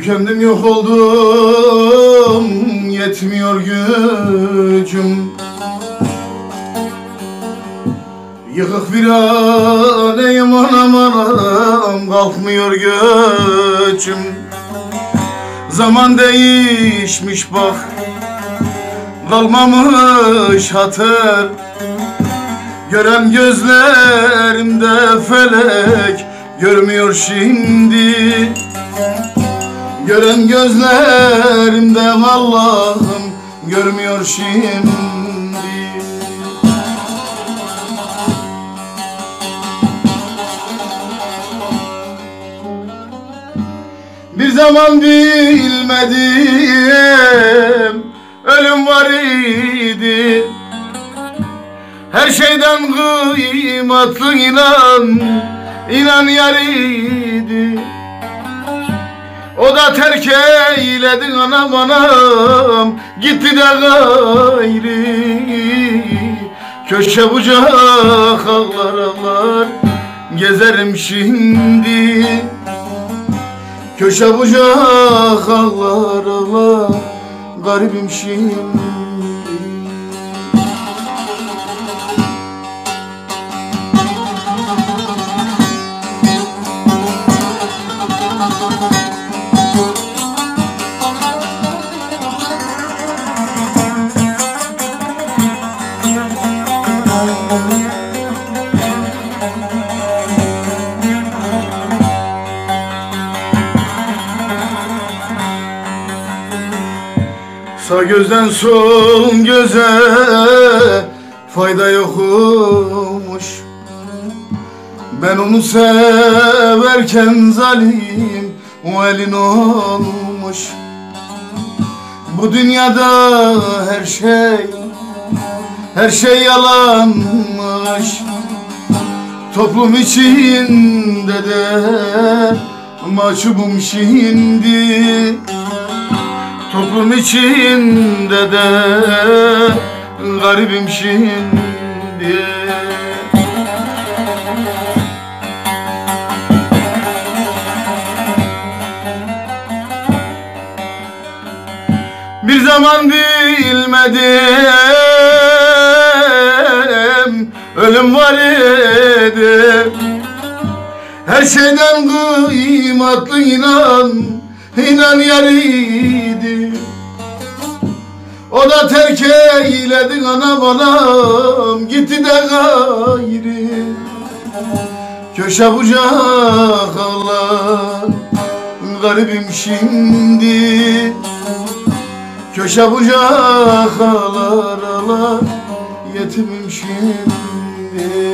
Tükendim, yok oldum, yetmiyor gücüm. Yıkık viraneyim anam anam, kalkmıyor göçüm. Zaman değişmiş bak, kalmamış hatır. Gören gözlerimde felek görmüyor şimdi. Gören gözlerimde Allah'ım görmüyor şimdi. Bir zaman bilmedim, ölüm var idi. Her şeyden kıymetli inan yariydi. O da terk eyledin anam anam, gitti de gayri. Köşe bucak ağlar ağlar gezerim şimdi. Köşe bucak ağlar ağlar garibim şimdi. Sağ gözden sol göze fayda yokmuş. Ben onu severken zalim o elin olmuş. Bu dünyada her şey yalanmış. Toplum içinde de mahcubum şimdi. Toplum içinde de garibim şimdi. Bir zaman bilmedim, ölüm var idi. Her şeyden kıymetli inan yariydi. O da terk eyledin anam anam, gitti de gayri. Köşe bucak ağlar garibim şimdi. Köşe bucak ağlar ağlar yetimim şimdi.